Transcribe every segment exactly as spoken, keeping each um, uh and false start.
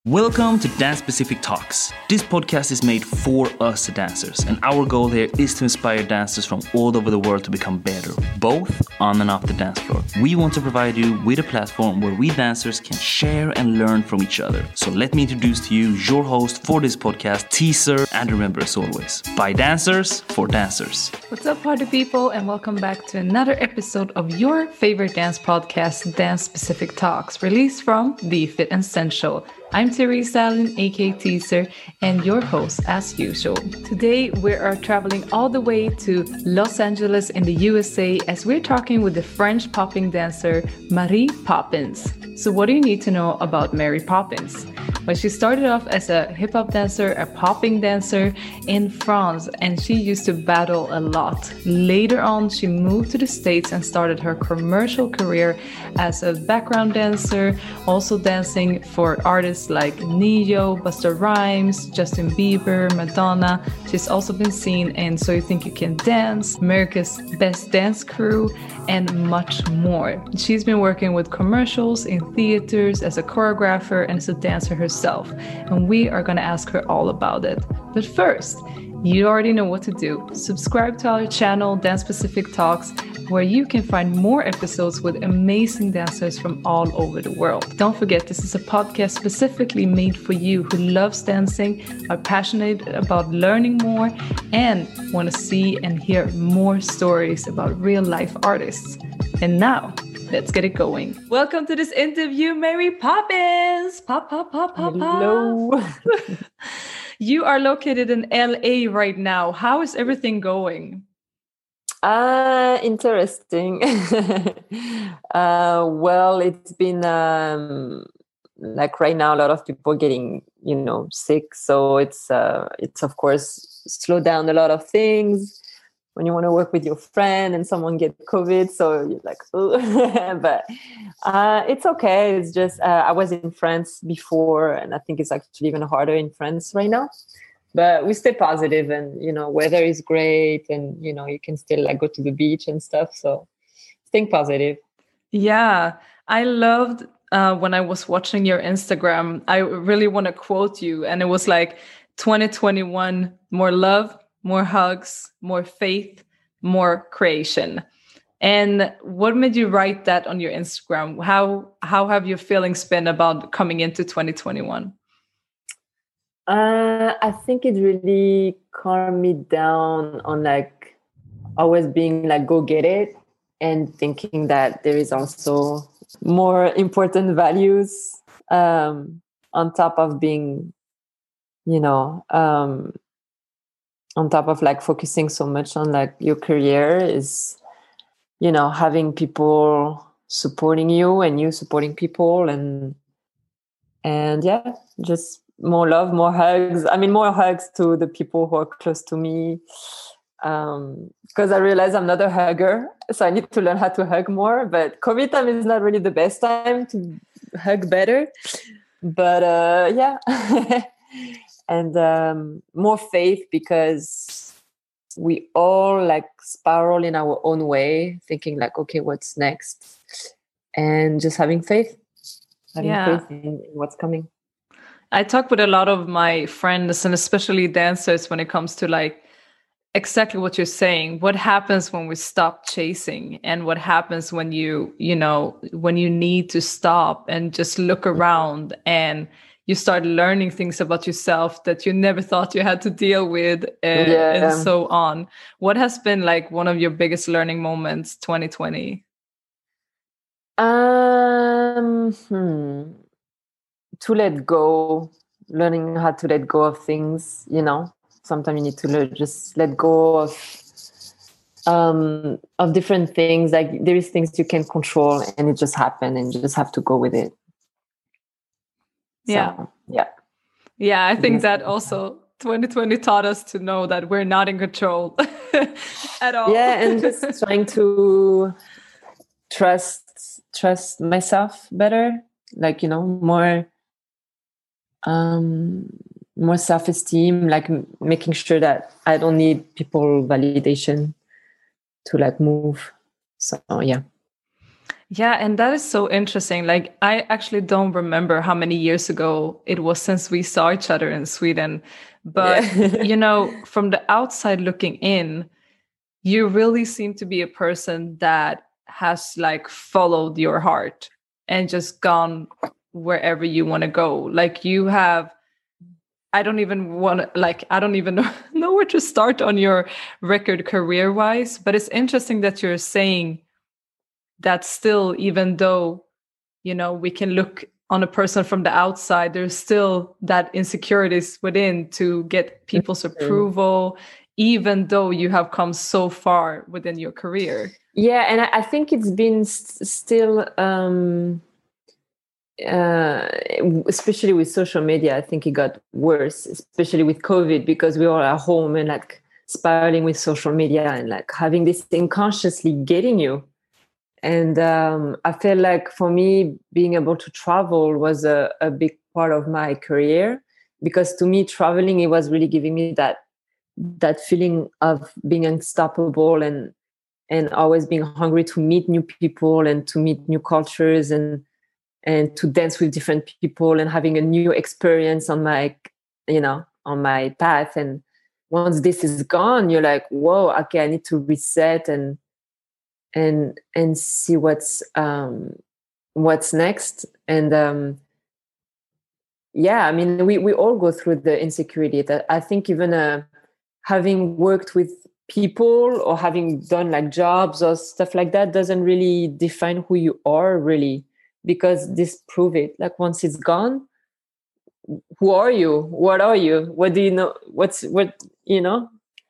Welcome to Dance Specific Talks. This podcast is made for us dancers, and our goal here is to inspire dancers from all over the world to become better, both on and off the dance floor. We want to provide you with a platform where we dancers can share and learn from each other. So let me introduce to you your host for this podcast, Teaser, and remember as always, by dancers, for dancers. What's up, party people, and welcome back to another episode of your favorite dance podcast, Dance Specific Talks, released from The Fit and Sensual. I'm Therese Allen, aka Teaser, and your host as usual. Today we are traveling all the way to Los Angeles in the U S A as we're talking with the French popping dancer Mary Poppins. So what do you need to know about Mary Poppins? Well, she started off as a hip-hop dancer, a popping dancer in France, and she used to battle a lot. Later on, she moved to the States and started her commercial career as a background dancer, also dancing for artists like Ne-Yo, Busta Rhymes, Justin Bieber, Madonna. She's also been seen in So You Think You Can Dance, America's Best Dance Crew, and much more. She's been working with commercials, in theaters, as a choreographer, and as a dancer herself. And we are going to ask her all about it. But first, you already know what to do. Subscribe to our channel, Dance Specific Talks, where you can find more episodes with amazing dancers from all over the world. Don't forget, this is a podcast specifically made for you who loves dancing, are passionate about learning more, and want to see and hear more stories about real-life artists. And now, let's get it going. Welcome to this interview, Mary Poppins. Pop, pop, pop, pop, Hello. pop. You are located in L A right now. How is everything going? Uh, interesting. uh, well, it's been um, like right now, a lot of people getting, you know, sick. So it's, uh, it's of course, slowed down a lot of things. When you want to work with your friend and someone get COVID, so you're like, oh, but uh, it's okay. It's just, uh, I was in France before, and I think it's actually even harder in France right now. But we stay positive, and, you know, weather is great, and, you know, you can still like go to the beach and stuff. So think positive. Yeah, I loved uh, when I was watching your Instagram. I really want to quote you, and it was like twenty twenty-one, more love, more hugs, more faith, more creation. And what made you write that on your Instagram? How how have your feelings been about coming into twenty twenty-one? Uh, I think it really calmed me down on like always being like, go get it, and thinking that there is also more important values um, on top of being, you know, um, on top of like focusing so much on like your career is, you know, having people supporting you and you supporting people, and and yeah, just more love, more hugs. I mean, more hugs to the people who are close to me, um, because I realize I'm not a hugger, so I need to learn how to hug more. But COVID time is not really the best time to hug better. But uh, yeah. And um, more faith, because we all like spiral in our own way, thinking like, okay, what's next? And just having faith, having Yeah. faith in what's coming. I talk with a lot of my friends, and especially dancers, when it comes to like exactly what you're saying. What happens when we stop chasing, and what happens when you, you know, when you need to stop and just look around and you start learning things about yourself that you never thought you had to deal with, uh, Yeah. and so on. What has been like one of your biggest learning moments, twenty twenty? Um, hmm. To let go, learning how to let go of things, you know. Sometimes you need to learn, just let go of um, of different things. Like there is things you can control, and it just happen, and you just have to go with it. Yeah. So, yeah. Yeah, I think Yes. that also twenty twenty taught us to know that we're not in control at all. Yeah, and just trying to trust trust myself better, like, you know, more um more self-esteem, like m- making sure that I don't need people validation to like move. So yeah. Yeah, and that is so interesting. Like, I actually don't remember how many years ago it was since we saw each other in Sweden. But, Yeah. you know, from the outside looking in, you really seem to be a person that has like followed your heart and just gone wherever you want to go. Like, you have, I don't even want to, like, I don't even know, know where to start on your record career wise. But it's interesting that you're saying that still, even though, you know, we can look on a person from the outside, there's still that insecurities within to get people's Mhm. approval, even though you have come so far within your career. Yeah, and I, I think it's been st- still, um, uh, especially with social media. I think it got worse, especially with COVID, because we were at home and like spiraling with social media and like having this thing consciously getting you. And um, I feel like for me, being able to travel was a, a big part of my career, because to me, traveling, it was really giving me that that feeling of being unstoppable and and always being hungry to meet new people and to meet new cultures and and to dance with different people and having a new experience on my, you know, on my path. And once this is gone, you're like, whoa, okay, I need to reset and and and see what's um what's next. And um yeah, I mean, we we all go through the insecurity. That I think even uh having worked with people or having done like jobs or stuff like that doesn't really define who you are, really, because this prove it. Like, once it's gone, who are you? What are you? What do you know? What's what, you know?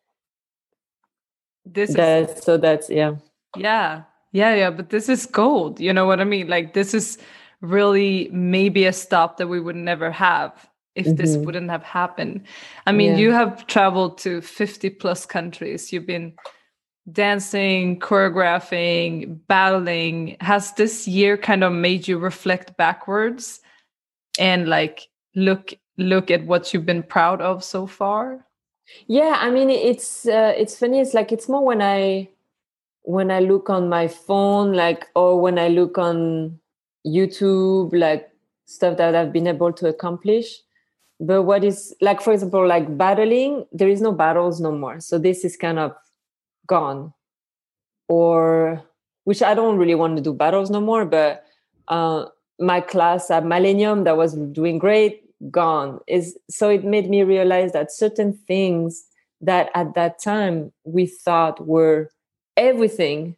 This is, That so that's yeah. yeah, yeah, yeah. But this is gold. You know what I mean? Like, this is really maybe a stop that we would never have if this Hmm. wouldn't have happened. I mean, Yeah. you have traveled to fifty plus countries. You've been dancing, choreographing, battling. Has this year kind of made you reflect backwards and like look look at what you've been proud of so far? Yeah, I mean, it's uh, it's funny. It's like, it's more when I when I look on my phone, like, or when I look on YouTube, like stuff that I've been able to accomplish. But what is, like, for example, like battling, there is no battles no more. So this is kind of gone. Or, which I don't really want to do battles no more, but uh, my class at Millennium that was doing great, gone. Is so it made me realize that certain things that at that time we thought were everything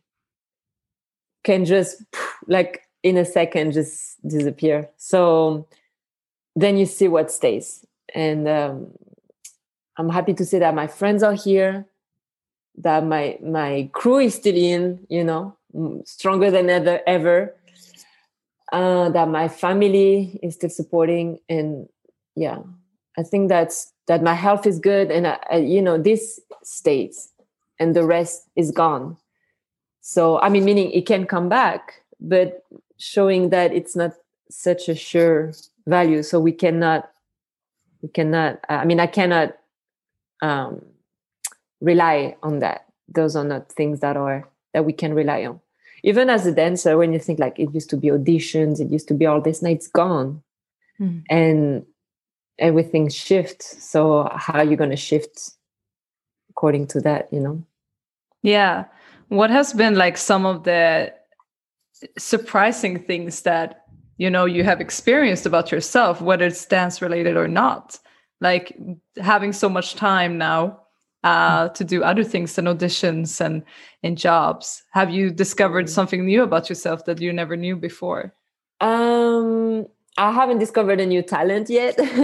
can just, like, in a second, just disappear. So then you see what stays. And um, I'm happy to say that my friends are here, that my my crew is still in, you know, stronger than ever, ever. Uh, that my family is still supporting. And yeah, I think that's that my health is good, and I, I, you know, this stays, and the rest is gone. So, I mean, meaning it can come back, but showing that it's not such a sure value. So we cannot, we cannot, I mean, I cannot um, rely on that. Those are not things that are, that we can rely on. Even as a dancer, when you think like it used to be auditions, it used to be all this, now it's gone. Mm. And everything shifts. So how are you going to shift according to that, you know? Yeah. What has been like some of the surprising things that, you know, you have experienced about yourself, whether it's dance related or not? Like, having so much time now uh, to do other things than auditions and, and jobs. Have you discovered something new about yourself that you never knew before? Um, I haven't discovered a new talent yet, uh,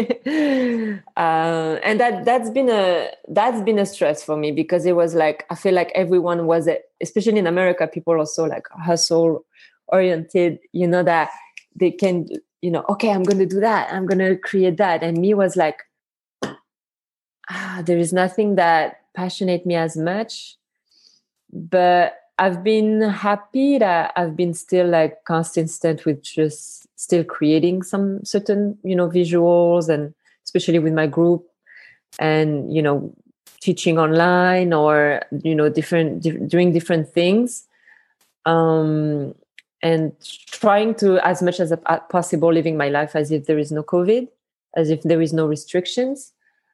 and that that's been a that's been a stress for me, because it was like, I feel like everyone was, especially in America, people are so like hustle oriented, you know, that they can, you know, okay, I'm going to do that, I'm going to create that, and me was like, ah, there is nothing that passionate me as much. But I've been happy that I've been still like consistent with just still creating some certain, you know, visuals, and especially with my group, and, you know, teaching online, or, you know, different, di- doing different things. Um, and trying to, as much as possible, living my life as if there is no COVID, as if there is no restrictions.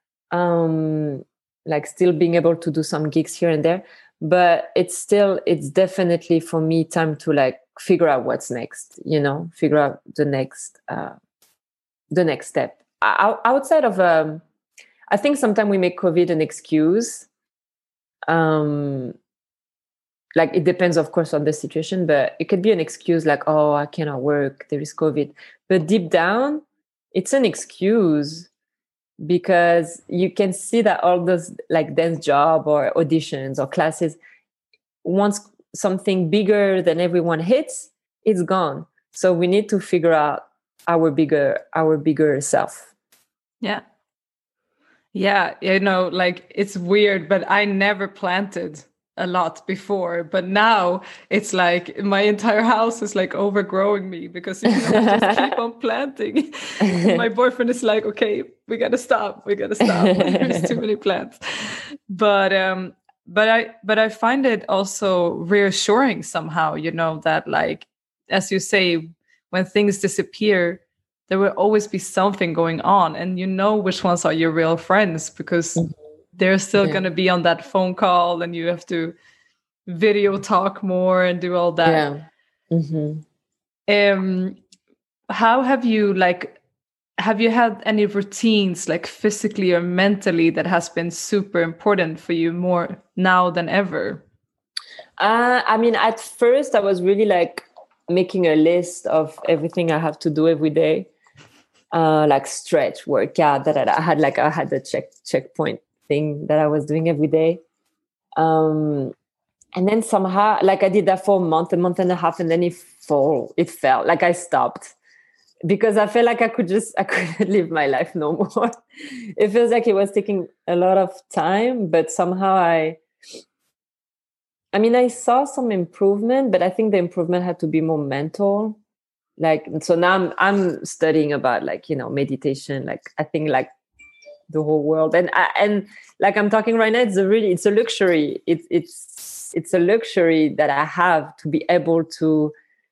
Um, like still being able to do some gigs here and there, but it's still, it's definitely for me time to like figure out what's next, you know, figure out the next, uh, the next step. O- outside of, um, I think sometimes we make COVID an excuse. Um, like it depends, of course, on the situation, but it could be an excuse like, oh, I cannot work, there is COVID. But deep down, it's an excuse because you can see that all those like dance job or auditions or classes, once something bigger than everyone hits, it's gone. So we need to figure out our bigger, our bigger self. Yeah. Yeah. You know, like it's weird, but I never planted a lot before, but now it's like my entire house is like overgrowing me because you know, I just keep on planting. My boyfriend is like, okay, we gotta stop, we gotta stop. There's too many plants. But um, but I but I find it also reassuring somehow, you know, that like as you say, when things disappear, there will always be something going on, and you know which ones are your real friends because. Mm-hmm. They're still yeah. going to be on that phone call and you have to video talk more and do all that. Yeah. Mm-hmm. Um, how have you like, have you had any routines like physically or mentally that has been super important for you more now than ever? Uh, I mean, at first I was really like making a list of everything I have to do every day. Uh, like stretch, workout, that I had like, I had the check checkpoint thing that I was doing every day. Um, and then somehow, like I did that for a month, a month and a half, and then it fall, it fell. Like I stopped because I felt like I could just, I couldn't live my life no more. It feels like it was taking a lot of time, but somehow I, I mean, I saw some improvement, but I think the improvement had to be more mental. Like, so now I'm, I'm studying about like, you know, meditation. Like, I think like, the whole world and I, and like I'm talking right now, it's a really it's a luxury it's it's it's a luxury that I have to be able to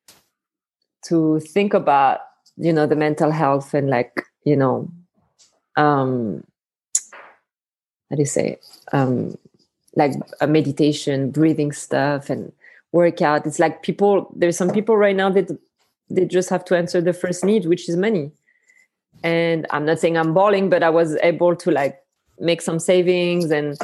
to think about, you know, the mental health and like, you know, um how do you say um like a meditation, breathing stuff and workout. It's like people, there's some people right now that they just have to answer the first need, which is money. And I'm not saying I'm balling, but I was able to like make some savings and,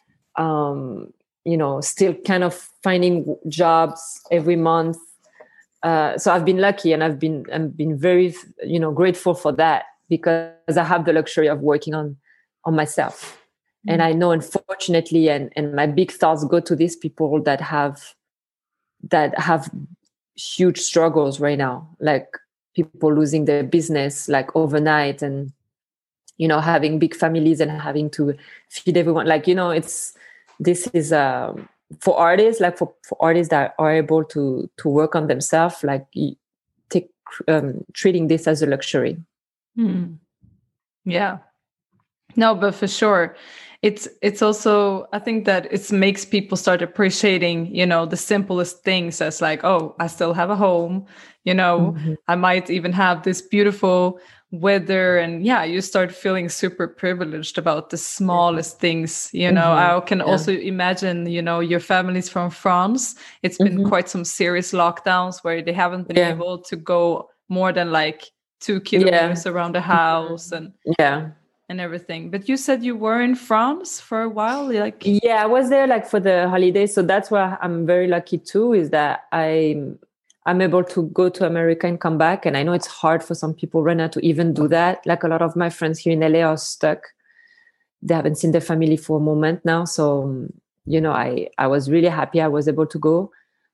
um, you know, still kind of finding jobs every month. Uh, so I've been lucky and I've been, I've been very, you know, grateful for that because I have the luxury of working on, on myself. Mm-hmm. And I know, unfortunately, and, and my big thoughts go to these people that have, that have huge struggles right now. Like, people losing their business like overnight and, you know, having big families and having to feed everyone. Like, you know, it's, this is um, for artists, like for, for artists that are able to, to work on themselves, like take, um, treating this as a luxury. Hmm. Yeah, no, but for sure. It's, it's also, I think that it makes people start appreciating, you know, the simplest things as like, oh, I still have a home, you know, mm-hmm. I might even have this beautiful weather. And yeah, you start feeling super privileged about the smallest mm-hmm. things, you know. Mm-hmm. I can yeah. also imagine, you know, your family's from France. It's been mm-hmm. quite some serious lockdowns where they haven't been yeah. able to go more than like two kilometers yeah. around the house and yeah. and everything. But you said you were in France for a while, like yeah, I was there like for the holidays. So that's why I'm very lucky too, is that I'm I'm able to go to America and come back. And I know it's hard for some people right now to even do that. Like a lot of my friends here in L A are stuck. They haven't seen their family for a moment now. So, you know, I, I was really happy I was able to go.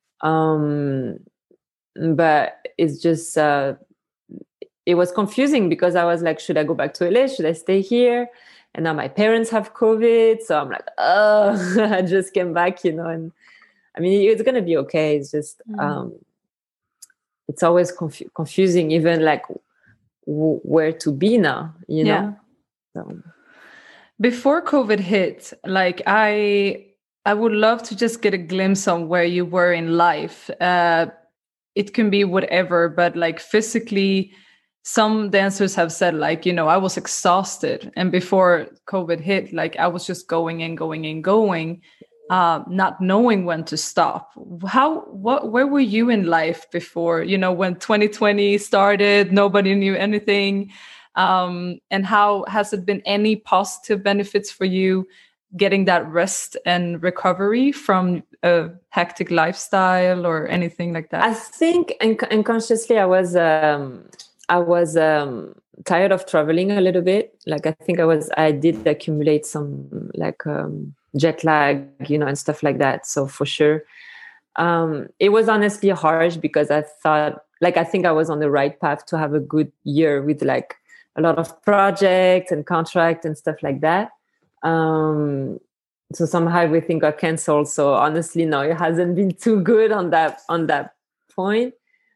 Um, but it's just, uh, it was confusing because I was like, should I go back to L A? Should I stay here? And now my parents have COVID. So I'm like, oh, I just came back, you know, and I mean, it's going to be okay. It's just, mm. um, it's always confu- confusing, even like w- where to be now, you know? Yeah. So. Before COVID hit, like I, I would love to just get a glimpse on where you were in life. Uh, it can be whatever, but like physically, some dancers have said like, you know, I was exhausted. And before COVID hit, like I was just going and going and going, uh, not knowing when to stop. How, what, where were you in life before, you know, when twenty twenty started, nobody knew anything. Um, and how has it been any positive benefits for you getting that rest and recovery from a hectic lifestyle or anything like that? I think unc- unconsciously I was um, I was um, tired of traveling a little bit. Like I think I was I did accumulate some like um, jet lag, you know, and stuff like that. So for sure, um, it was honestly harsh because I thought like I think I was on the right path to have a good year with like a lot of projects and contract and stuff like that. Um, so somehow everything got canceled. So honestly, no, it hasn't been too good on that on that point.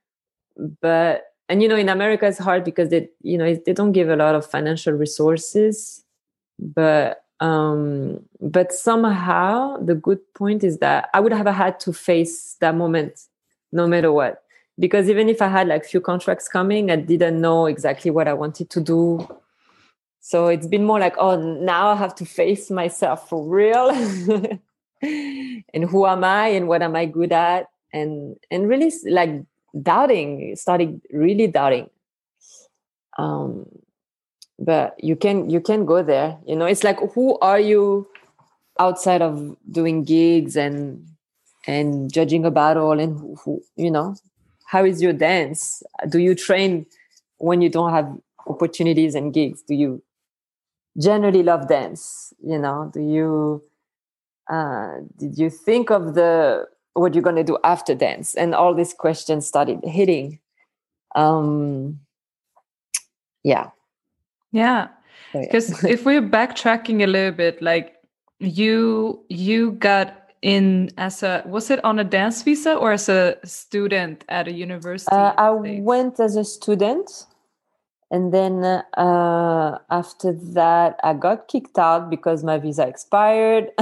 But and you know, in America, it's hard because they you know they don't give a lot of financial resources. But um, but somehow the good point is that I would have had to face that moment, no matter what. Because even if I had like few contracts coming, I didn't know exactly what I wanted to do. So it's been more like, oh, now I have to face myself for real. And who am I and what am I good at? And and really like doubting, starting really doubting. Um, but you can you can go there. You know, it's like, who are you outside of doing gigs and and judging a battle, and who, who you know, how is your dance? Do you train when you don't have opportunities and gigs? Do you generally love dance? You know, do you uh, did you think of the what you're going to do after dance? And all these questions started hitting. Um, yeah, yeah. so, yeah. Because if we're backtracking a little bit, like you you got in as a, was it on a dance visa or as a student at a university? Uh, I went as a student, and then uh, after that, I got kicked out because my visa expired.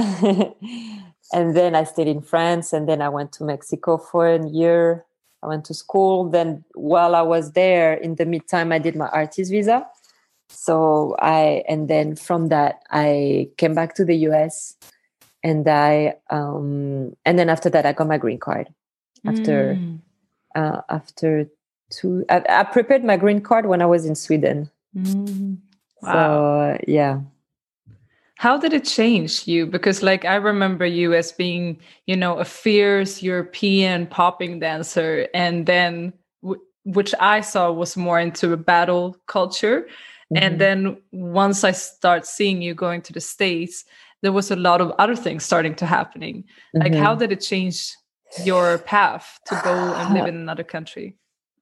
And then I stayed in France, and then I went to Mexico for a year. I went to school. Then while I was there, in the meantime, I did my artist visa. So I, and then from that, I came back to the U S, and I, um, and then after that, I got my green card. After, mm. uh, after two, I, I prepared my green card when I was in Sweden. Mm. Wow. So yeah. How did it change you? Because like I remember you as being, you know, a fierce European popping dancer, and then w- which I saw was more into a battle culture. Mm-hmm. And then once I start seeing you going to the States, there was a lot of other things starting to happening. Mm-hmm. Like how did it change your path to go and live in another country?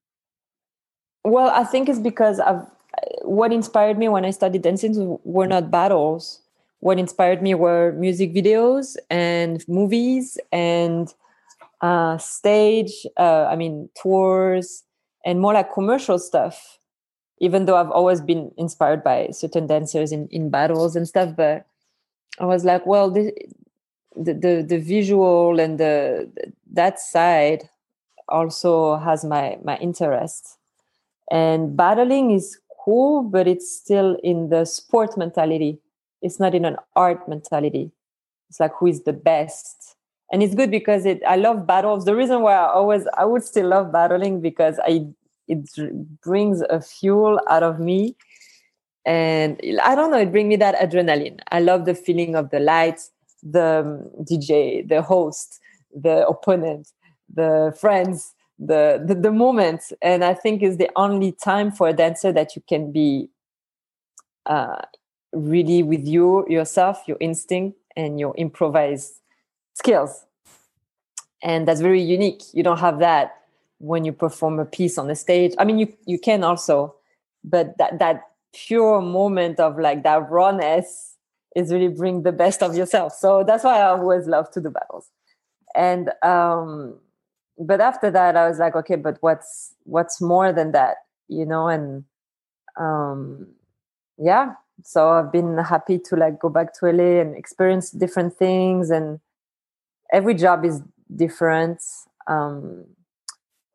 Well, I think it's because of what inspired me when I studied dancing were not battles. What inspired me were music videos and movies and uh, stage, uh, I mean, tours, and more like commercial stuff, even though I've always been inspired by certain dancers in, in battles and stuff. But I was like, well, the, the, the, the visual and the, the that side also has my, my interest. And battling is cool, but it's still in the sport mentality. It's not in an art mentality. It's like, who is the best? And it's good because it, I love battles. The reason why I always, I would still love battling because I, it brings a fuel out of me. And I don't know, it brings me that adrenaline. I love the feeling of the lights, the D J, the host, the opponent, the friends, the, the, the moment. And I think it's the only time for a dancer that you can be, uh, really with you, yourself, your instinct, and your improvised skills. And that's very unique. You don't have that when you perform a piece on the stage. I mean, you, you can also, but that, that pure moment of like that rawness is really bring the best of yourself. So that's why I always love to do battles. And, um, but after that, I was like, okay, but what's, what's more than that, you know? And, um, yeah. So I've been happy to like go back to L A and experience different things, and every job is different. Um,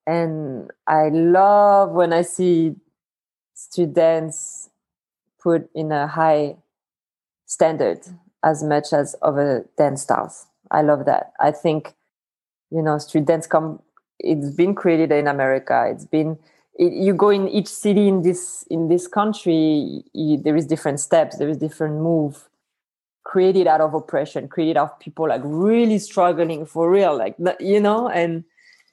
And I love when I see students put in a high standard as much as other dance styles. I love that. I think, you know, street dance come, it's been created in America. It's been, it, you go in each city in this, in this country, you, there is different steps, there is different move created out of oppression, created out of people like really struggling for real, like, you know, and,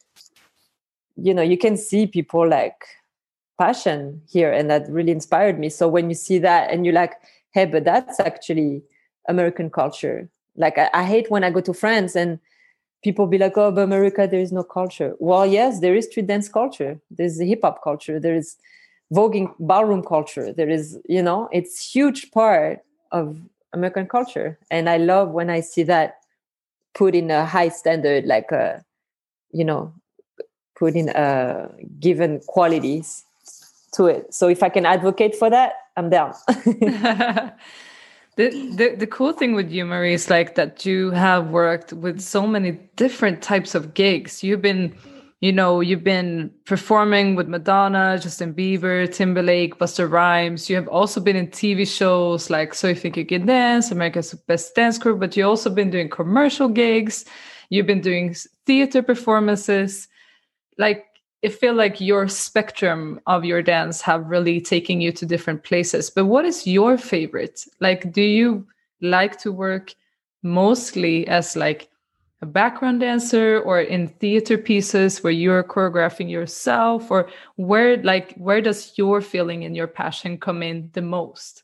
you know, you can see people like passion here, and that really inspired me. So when you see that and you're like, hey, but that's actually American culture. Like I, I hate when I go to France and people be like, oh, but America, there is no culture. Well, yes, there is street dance culture. There's the hip hop culture. There is voguing ballroom culture. There is, you know, it's huge part of American culture. And I love when I see that put in a high standard, like, a, you know, put in a given qualities to it. So if I can advocate for that, I'm down. the, the the cool thing with you, Marie, is like that you have worked with so many different types of gigs. You've been, you know, you've been performing with Madonna, Justin Bieber, Timberlake, Busta Rhymes. You have also been in T V shows like So You Think You Can Dance, America's Best Dance Crew, but you've also been doing commercial gigs. You've been doing theater performances. Like, I feel like your spectrum of your dance have really taken you to different places. But what is your favorite? Like, do you like to work mostly as like a background dancer or in theater pieces where you're choreographing yourself? Or where, like, where does your feeling and your passion come in the most?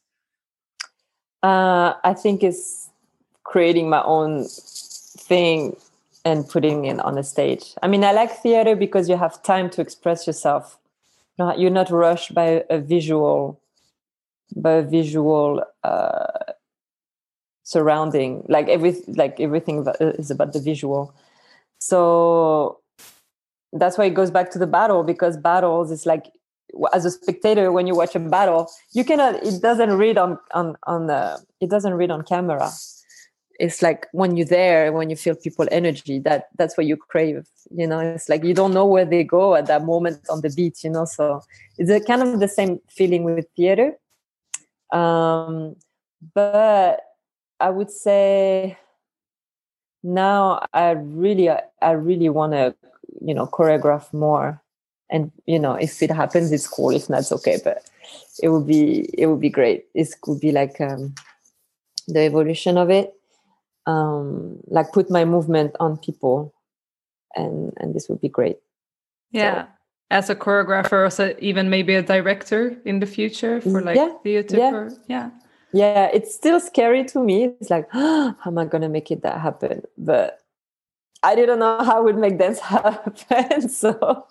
Uh, I think it's creating my own thing and putting it on a stage. I mean, I like theater because you have time to express yourself. You're not rushed by a visual, by a visual uh, surrounding. Like every, like everything is about the visual. So that's why it goes back to the battle, because battles is like, as a spectator, when you watch a battle, you cannot. It doesn't read on on on the. It doesn't read on camera. It's like when you're there, when you feel people energy, that that's what you crave, you know. It's like you don't know where they go at that moment on the beat, you know. So it's a kind of the same feeling with theater. Um, but I would say now I really, I really want to, you know, choreograph more. And, you know, if it happens, it's cool. If not, it's okay. But it would be, it would be great. It could be like um, the evolution of it. Um, like put my movement on people, and and this would be great. Yeah, so, as a choreographer, or even maybe a director in the future for like yeah, theater. Yeah. Or, yeah, yeah. It's still scary to me. It's like, oh, how am I gonna make it that happen? But I didn't know how I would make dance happen. So,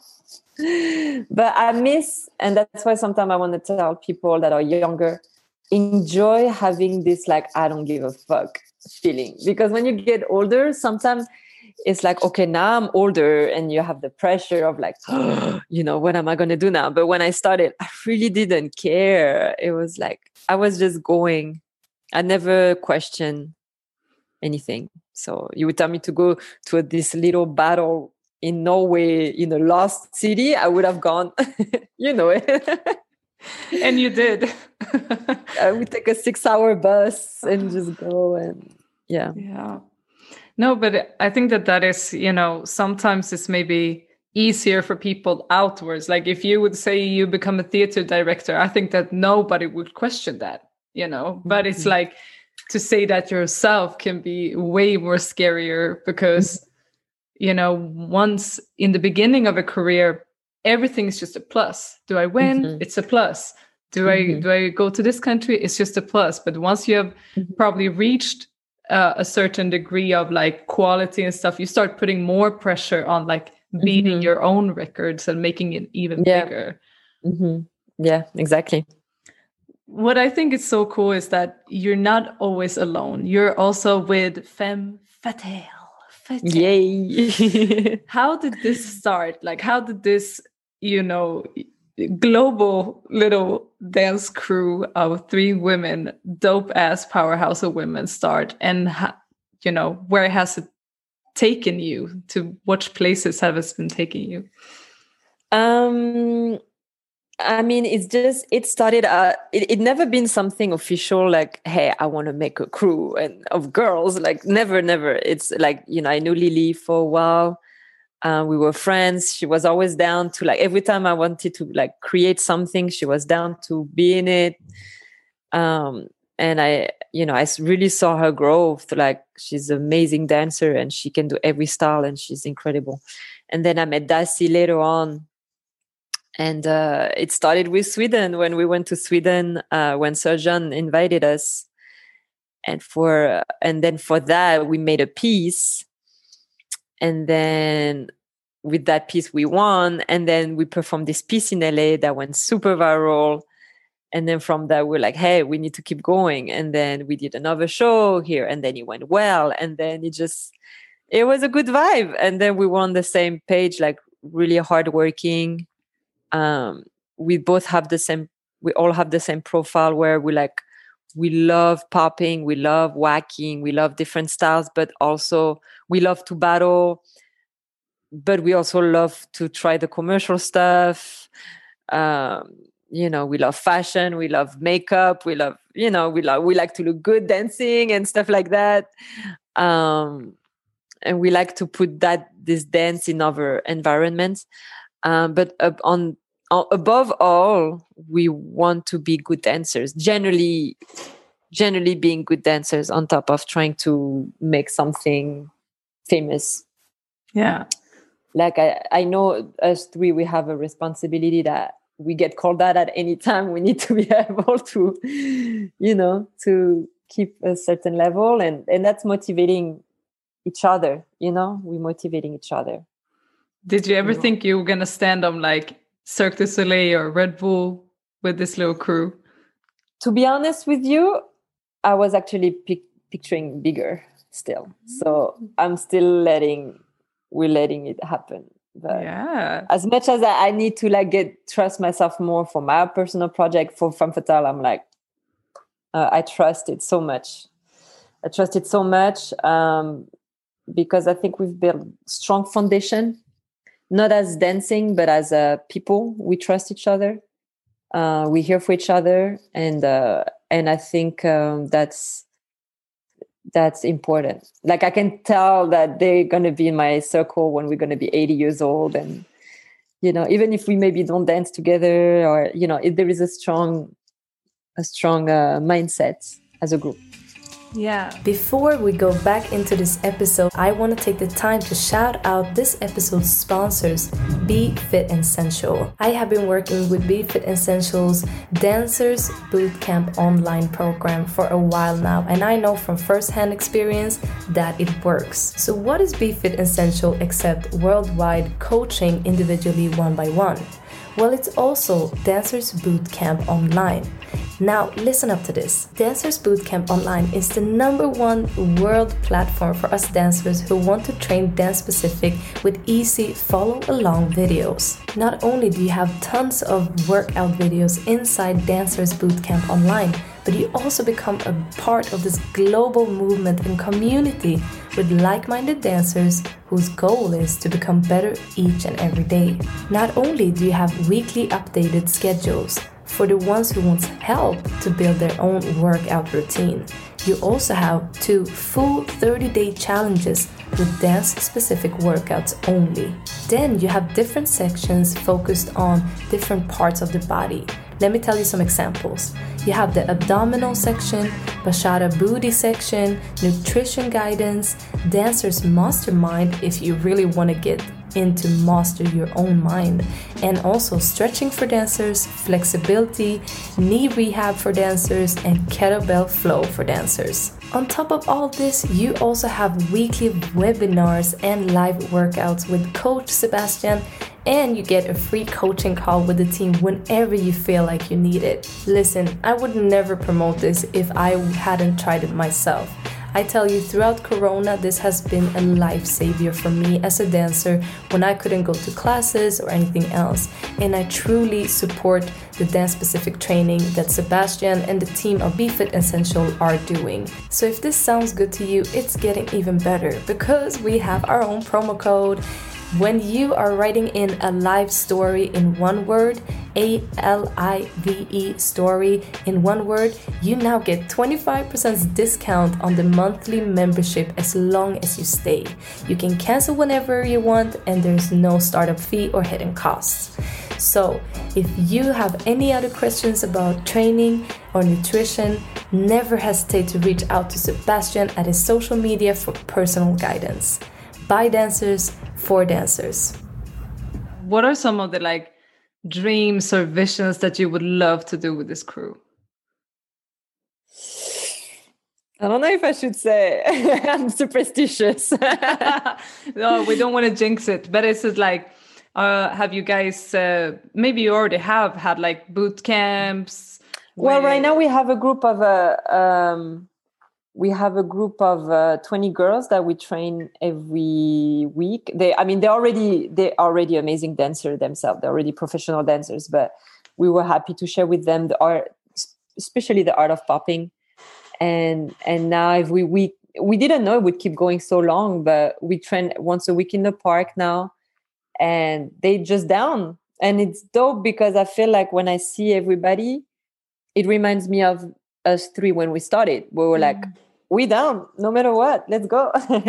but I miss, and that's why sometimes I want to tell people that are younger, enjoy having this like I don't give a fuck feeling, because when you get older, sometimes it's like, okay, now I'm older and you have the pressure of like, oh, you know, what am I going to do now? But when I started, I really didn't care. It was like I was just going. I never questioned anything. So you would tell me to go to this little battle in Norway in a lost city, I would have gone. You know it. And you did. I would take a six-hour bus and just go, and yeah. Yeah. No, but I think that that is, you know, sometimes it's maybe easier for people outwards. Like if you would say you become a theater director, I think that nobody would question that, you know. But it's like to say that yourself can be way more scarier because, you know, once in the beginning of a career, everything's just a plus. Do I win? Mm-hmm. It's a plus. Do mm-hmm. I do I go to this country? It's just a plus. But once you have mm-hmm. probably reached uh, a certain degree of like quality and stuff, you start putting more pressure on like beating mm-hmm. your own records and making it even yeah. bigger. Mm-hmm. Yeah, exactly. What I think is so cool is that you're not always alone. You're also with Femme Fatale. Fatale. Yay! How did this start? Like, how did this, you know, global little dance crew of three women, dope ass powerhouse of women start? And, you know, where has it taken you? To which places have it been taking you? Um, I mean, it's just, it started, uh, it, it never been something official, like, hey, I want to make a crew and of girls, like never, never. It's like, you know, I knew Lily for a while. Uh, we were friends. She was always down to, like, every time I wanted to like create something, she was down to be in it. Um, and I, you know, I really saw her growth. Like, she's an amazing dancer and she can do every style and she's incredible. And then I met Dasi later on. And uh, it started with Sweden when we went to Sweden, uh, when Serjan invited us. And for, and then for that, we made a piece. And then with that piece, we won. And then we performed this piece in L A that went super viral. And then from that, we're like, hey, we need to keep going. And then we did another show here. And then it went well. And then it just, it was a good vibe. And then we were on the same page, like really hardworking. Um, we both have the same, we all have the same profile where we like, we love popping, we love whacking, we love different styles, but also we love to battle, but we also love to try the commercial stuff. Um, you know, we love fashion, we love makeup, we love, you know, we love, we like to look good dancing and stuff like that. Um, and we like to put that, this dance in other environments. Um, but uh, on, above all, we want to be good dancers. Generally, generally being good dancers on top of trying to make something famous. Yeah. Like I, I know us three, we have a responsibility that we get called out at any time. We need to be able to, you know, to keep a certain level, and, and that's motivating each other. You know, we're motivating each other. Did you ever you know? think you were going to stand on like Cirque du Soleil or Red Bull with this little crew? To be honest with you, I was actually pic- picturing bigger still. So I'm still letting, we're letting it happen. But yeah. As much as I, I need to like get, trust myself more for my personal project for Femme Fatale, I'm like, uh, I trust it so much. I trust it so much um, because I think we've built strong foundation. Not as dancing, but as uh, people. We trust each other. Uh, we're here for each other, and uh, and I think um, that's that's important. Like I can tell that they're gonna be in my circle when we're gonna be eighty years old, and you know, even if we maybe don't dance together, or you know, if there is a strong, a strong uh, mindset as a group. Yeah. Before we go back into this episode, I want to take the time to shout out this episode's sponsors, Be Fit Essential. I have been working with Be Fit Essential's Dancers Bootcamp online program for a while now, and I know from first-hand experience that it works. So what is Be Fit Essential except worldwide coaching individually one by one? Well, it's also Dancers Bootcamp Online. Now, listen up to this. Dancers Bootcamp Online is the number one world platform for us dancers who want to train dance-specific with easy follow-along videos. Not only do you have tons of workout videos inside Dancers Bootcamp Online, but you also become a part of this global movement and community with like-minded dancers whose goal is to become better each and every day. Not only do you have weekly updated schedules for the ones who want help to build their own workout routine, you also have two full thirty-day challenges with dance-specific workouts only. Then you have different sections focused on different parts of the body. Let me tell you some examples. You have the abdominal section, Bachata booty section, nutrition guidance, dancer's mastermind if you really want to get into master your own mind, and also stretching for dancers, flexibility, knee rehab for dancers, and kettlebell flow for dancers. On top of all this, you also have weekly webinars and live workouts with Coach Sebastian, and you get a free coaching call with the team whenever you feel like you need it. Listen, I would never promote this if I hadn't tried it myself. I tell you, throughout Corona, this has been a lifesaver for me as a dancer when I couldn't go to classes or anything else. And I truly support the dance-specific training that Sebastian and the team of Be Fit Essential are doing. So if this sounds good to you, it's getting even better because we have our own promo code When you are writing in a live story in one word, A L I V E story in one word, you now get twenty-five percent discount on the monthly membership as long as you stay. You can cancel whenever you want and there's no startup fee or hidden costs. So if you have any other questions about training or nutrition, never hesitate to reach out to Sebastian at his social media for personal guidance. By dancers, for dancers. What are some of the like dreams or visions that you would love to do with this crew? I don't know if I should say. I'm superstitious. No, we don't want to jinx it. But it's just like, uh, have you guys, uh, maybe you already have had like boot camps? Well, where... right now we have a group of uh, um, we have a group of uh, twenty girls that we train every week. They, I mean, they're already they're already amazing dancers themselves. They're already professional dancers, but we were happy to share with them the art, especially the art of popping. And and now if we we we didn't know it would keep going so long, but we train once a week in the park now, and they just down. And it's dope because I feel like when I see everybody, it reminds me of us three when we started. We were like, mm. we down no matter what, let's go.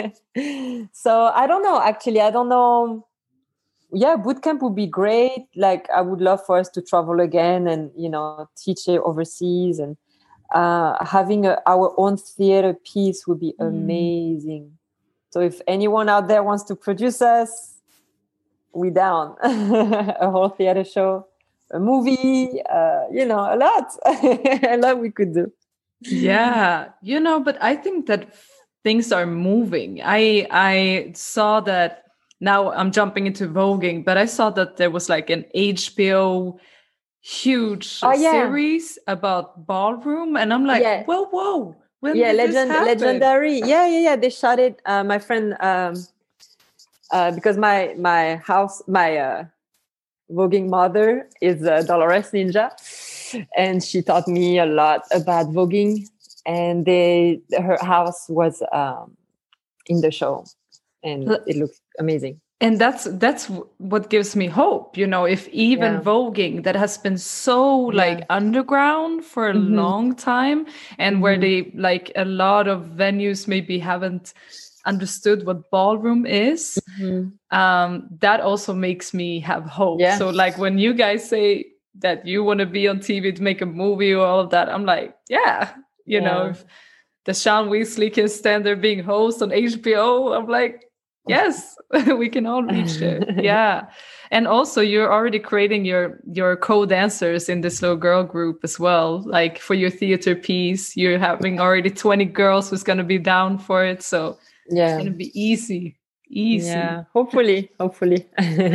So I don't know, actually, I don't know. Yeah, bootcamp would be great. Like I would love for us to travel again and, you know, teach it overseas, and uh, having a, our own theater piece would be mm. amazing. So if anyone out there wants to produce us, we down. A whole theater show, a movie, uh, you know, a lot, a lot we could do. Yeah, you know, but I think that things are moving. I I saw that now I'm jumping into voguing, but I saw that there was like an H B O huge oh, yeah. series about ballroom, and I'm like, yeah. whoa, whoa, when yeah, did legend, this happen? legendary. Yeah, yeah, yeah. They shot it. Uh, my friend, um, uh, because my my house, my uh, voguing mother is uh, Dolores Ninja, and she taught me a lot about voguing. And they, her house was um, in the show, and it looks amazing. And that's that's what gives me hope, you know, if even yeah. voguing that has been so like yeah. underground for a mm-hmm. long time, and mm-hmm. where they like a lot of venues maybe haven't understood what ballroom is, mm-hmm. um, that also makes me have hope. Yeah. So like when you guys say that you want to be on T V to make a movie or all of that, I'm like, yeah, you yeah. know, if the Sean Weasley can stand there being host on H B O, I'm like, yes, we can all reach it. Yeah. And also you're already creating your your co-dancers in this little girl group as well. Like for your theater piece, you're having already twenty girls who's going to be down for it. So yeah, it's going to be easy. Easy. Yeah, hopefully, hopefully.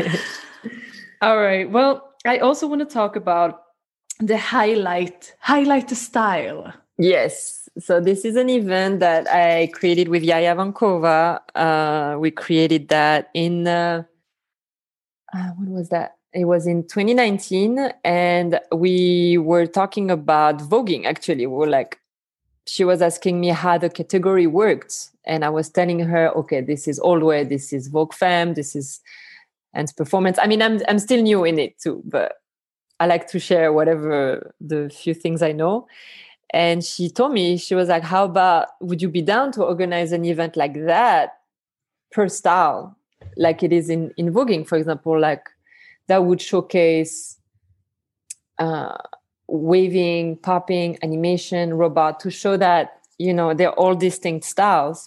All right. Well, I also want to talk about the highlight, highlight the style. Yes. So this is an event that I created with Yaya Vankova. Uh, we created that in, uh, uh, when was that? It was in twenty nineteen. And we were talking about voguing, actually. We were like, she was asking me how the category worked. And I was telling her, okay, this is old wear, this is Vogue Femme, this is and performance. I mean, I'm I'm still new in it too, but I like to share whatever the few things I know. And she told me, she was like, how about, would you be down to organize an event like that per style, like it is in, in voguing, for example, like that would showcase uh, waving, popping, animation, robot, to show that, you know, they're all distinct styles.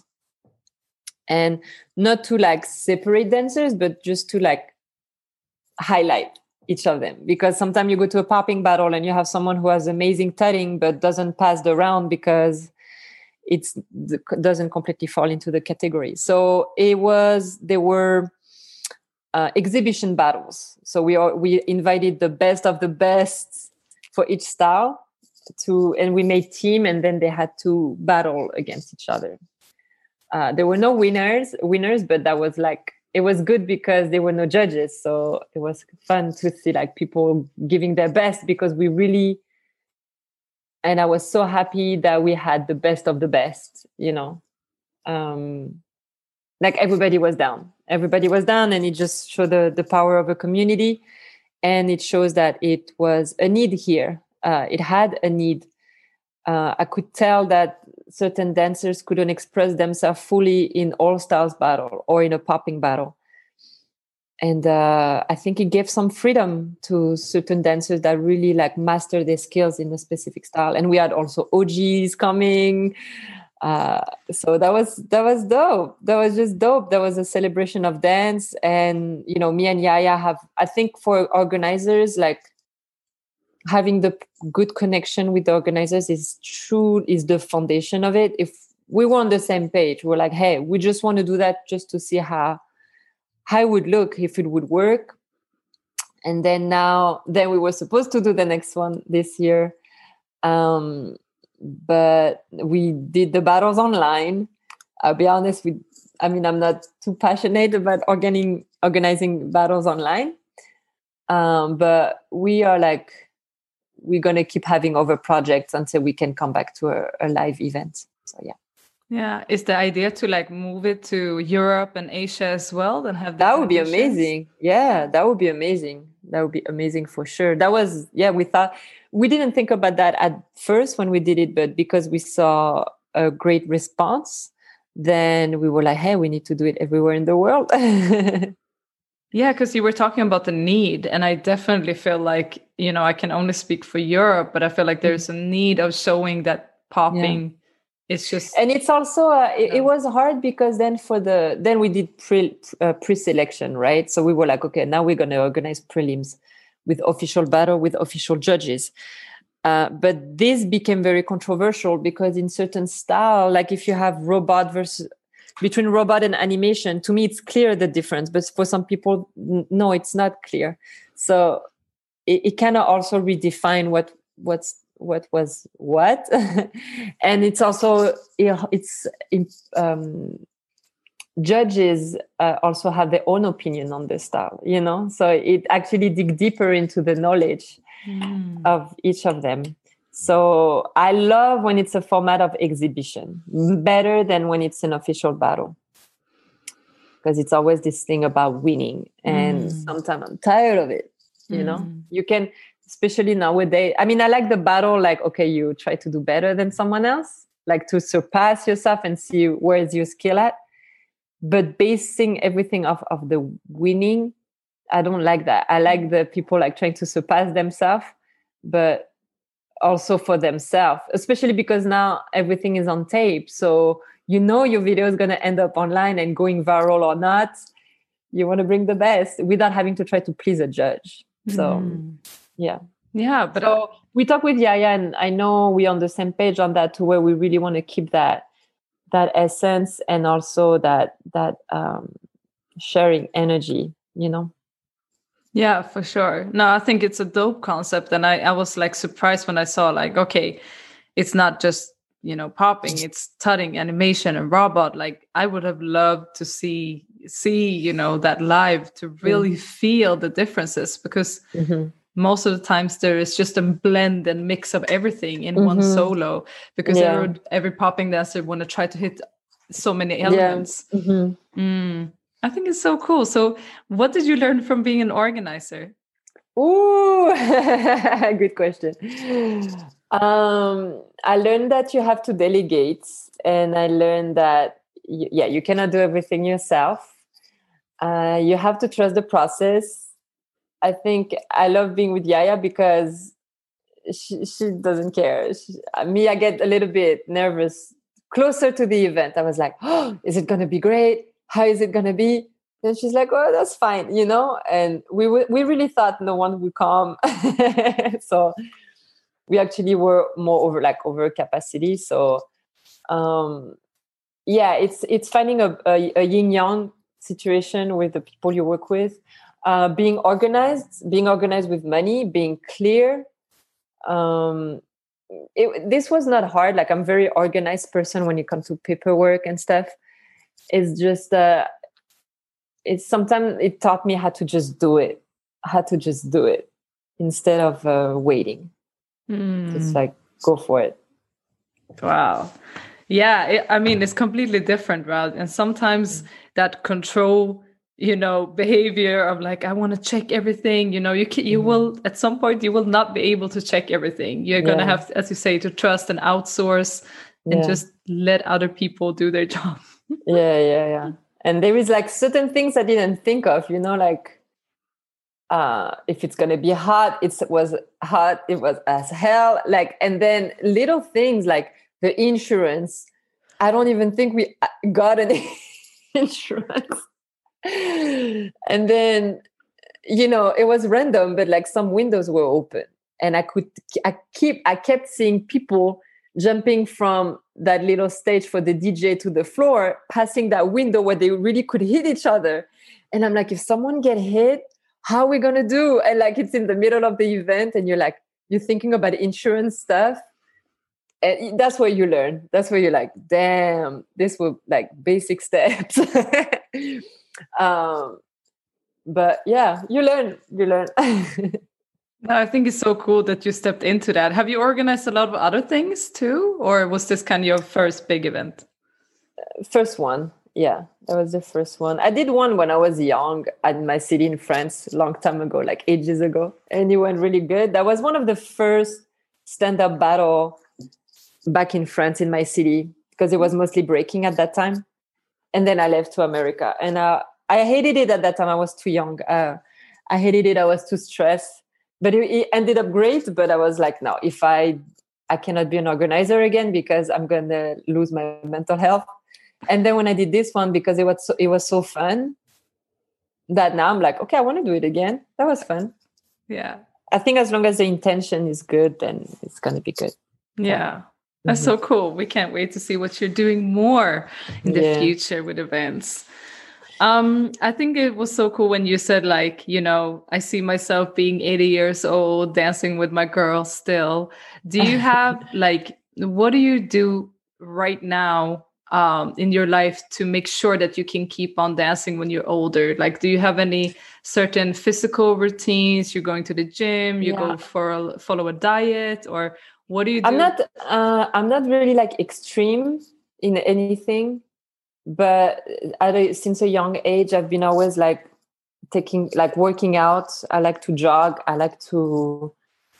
And not to like separate dancers, but just to like highlight each of them, because sometimes you go to a popping battle and you have someone who has amazing tutting but doesn't pass the round because it's doesn't completely fall into the category. So it was there were uh, exhibition battles. So we are, we invited the best of the best for each style to, and we made team, and then they had to battle against each other. Uh, there were no winners, winners, but that was like, it was good because there were no judges. So it was fun to see like people giving their best, because we really, and I was so happy that we had the best of the best, you know. Um, like everybody was down. Everybody was down, and it just showed the, the power of a community. And it shows that it was a need here. Uh, it had a need. Uh, I could tell that certain dancers couldn't express themselves fully in all styles battle or in a popping battle. And uh, I think it gave some freedom to certain dancers that really like master their skills in a specific style. And we had also O Gs coming. Uh, so that was that was dope. That was just dope. That was a celebration of dance. And, you know, me and Yaya have, I think for organizers, like having the good connection with the organizers is true, is the foundation of it. If we were on the same page, we're like, hey, we just want to do that just to see how, how it would look, if it would work. And then now, then we were supposed to do the next one this year. Um, but we did the battles online. I'll be honest with, I mean, I'm not too passionate about organizing, organizing battles online. Um, but we are like, we're going to keep having other projects until we can come back to a, a live event. So, yeah. Yeah. Is the idea to like move it to Europe and Asia as well? Then have that would be amazing. Yeah, that would be amazing. That would be amazing for sure. That was, yeah, we thought, we didn't think about that at first when we did it, but because we saw a great response, then we were like, hey, we need to do it everywhere in the world. Yeah, because you were talking about the need, and I definitely feel like, you know, I can only speak for Europe, but I feel like there's a need of showing that popping. Yeah. It's just, and it's also uh, it, yeah. it was hard because then for the then we did pre uh, pre-selection, right? So we were like, okay, now we're going to organize prelims with official battle with official judges. Uh, but this became very controversial because in certain style, like if you have robot versus between robot and animation, to me, it's clear the difference. But for some people, n- no, it's not clear. So it, it kind of also redefine what what's what was what. And it's also, it's um, judges uh, also have their own opinion on the style, you know? So it actually dig deeper into the knowledge mm. of each of them. So I love when it's a format of exhibition, better than when it's an official battle. Because it's always this thing about winning. And mm. sometimes I'm tired of it, you mm. know? You can, especially nowadays, I mean, I like the battle, like, okay, you try to do better than someone else, like to surpass yourself and see where's your skill at. But basing everything off of the winning, I don't like that. I like the people like trying to surpass themselves, but also for themselves, especially because now everything is on tape. So you know your video is going to end up online and going viral or not. You want to bring the best without having to try to please a judge. So, mm. yeah. Yeah. But so I- we talk with Yaya, and I know we're on the same page on that too, where we really want to keep that that essence and also that that um, sharing energy, you know? Yeah, for sure. No, I think it's a dope concept. And I, I was like surprised when I saw like, okay, it's not just, you know, popping, it's tutting, animation and robot. Like I would have loved to see, see, you know, that live to really mm-hmm. feel the differences, because mm-hmm. most of the times there is just a blend and mix of everything in mm-hmm. one solo, because yeah. every, every popping dancer want to try to hit so many elements. Yeah. Mm-hmm. Mm. I think it's so cool. So what did you learn from being an organizer? Ooh, good question. Um, I learned that you have to delegate, and I learned that, y- yeah, you cannot do everything yourself. Uh, you have to trust the process. I think I love being with Yaya because she, she doesn't care. She, me, I get a little bit nervous closer to the event. I was like, oh, is it going to be great? How is it going to be? And she's like, oh, that's fine, you know? And we w- we really thought no one would come. So we actually were more over like over capacity. So um, yeah, it's it's finding a, a, a yin-yang situation with the people you work with. Uh, being organized, being organized with money, being clear. Um, it, this was not hard. Like I'm a very organized person when it comes to paperwork and stuff. It's just, uh, it's sometimes it taught me how to just do it, how to just do it instead of uh, waiting. Mm. Just like go for it. Wow. Yeah, it, I mean, it's completely different, right? And sometimes that control, you know, behavior of like, I want to check everything, you know, you can, you Mhm. will, at some point, you will not be able to check everything. You're going to Yeah. have, as you say, to trust and outsource and Yeah. just let other people do their job. Yeah, yeah, yeah. And there is like certain things I didn't think of, you know, like uh if it's gonna be hot, it was hot, it was as hell. Like, and then little things like the insurance. I don't even think we got an insurance. And then, you know, it was random, but like some windows were open. And I could I keep I kept seeing people jumping from that little stage for the D J to the floor, passing that window where they really could hit each other. And I'm like, if someone get hit, how are we gonna do? And like, it's in the middle of the event, and you're like, you're thinking about insurance stuff. And that's where you learn. That's where you're like, damn, this were like basic steps. um, but yeah, you learn, you learn. No, I think it's so cool that you stepped into that. Have you organized a lot of other things too? Or was this kind of your first big event? First one. Yeah, that was the first one. I did one when I was young at my city in France a long time ago, like ages ago. And it went really good. That was one of the first stand-up battle back in France in my city, because it was mostly breaking at that time. And then I left to America. And uh, I hated it at that time. I was too young. Uh, I hated it. I was too stressed. But it, it ended up great. But I was like, no, if I I cannot be an organizer again, because I'm going to lose my mental health. And then when I did this one, because it was so, it was so fun, that now I'm like, okay, I want to do it again. That was fun. Yeah. I think as long as the intention is good, then it's going to be good. Yeah. That's mm-hmm. so cool. We can't wait to see what you're doing more in the yeah. future with events. Um, I think it was so cool when you said, like, you know, I see myself being eighty years old, dancing with my girls still. Do you have like, what do you do right now um, in your life to make sure that you can keep on dancing when you're older? Like, do you have any certain physical routines? You're going to the gym, you yeah. go for a, follow a diet, or what do you do? I'm not, uh, I'm not really like extreme in anything. But at a, since a young age, I've been always like taking, like working out. I like to jog. I like to,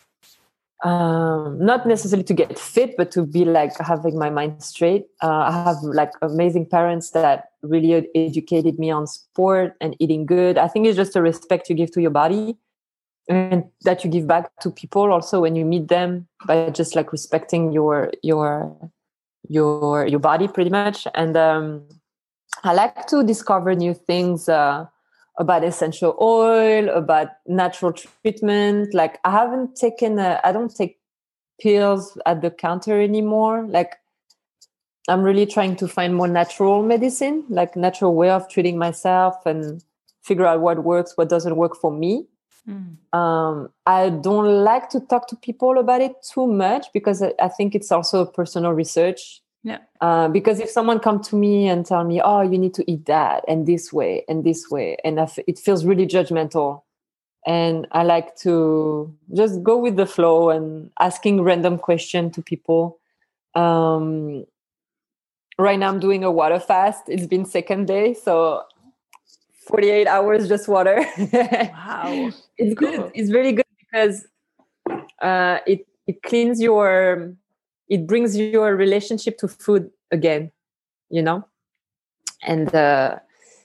um, not necessarily to get fit, but to be like having my mind straight. Uh, I have like amazing parents that really educated me on sport and eating good. I think it's just a respect you give to your body, and that you give back to people also when you meet them, by just like respecting your, your, your your body pretty much. And um I like to discover new things uh about essential oil, about natural treatment. Like I haven't taken a, I don't take pills at the counter anymore. Like I'm really trying to find more natural medicine, like natural way of treating myself, and figure out what works, what doesn't work for me. Mm. Um, I don't like to talk to people about it too much, because I, I think it's also a personal research. Yeah. Uh, because if someone come to me and tell me, oh, you need to eat that and this way and this way, and I f- it feels really judgmental. And I like to just go with the flow and asking random questions to people. Um, right now I'm doing a water fast. It's been second day, so forty-eight hours just water. Wow. It's good. Cool. It's very good because uh, it it cleans your, it brings your relationship to food again, you know, and uh,